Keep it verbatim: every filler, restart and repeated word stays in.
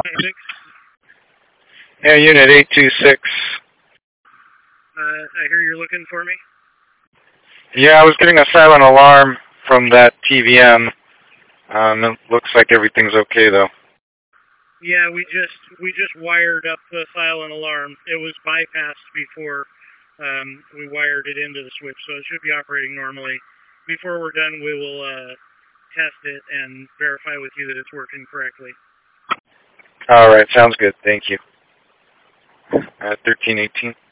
Six. Yeah, Unit eight two six. Uh, I hear you're looking for me. Yeah, I was getting a silent alarm from that T V M. Um, it looks like everything's okay, though. Yeah, we just we just wired up the silent alarm. It was bypassed before um, we wired it into the switch, so it should be operating normally. Before we're done, we will uh, test it and verify with you that it's working correctly. All right, sounds good. Thank you. Uh, thirteen eighteen.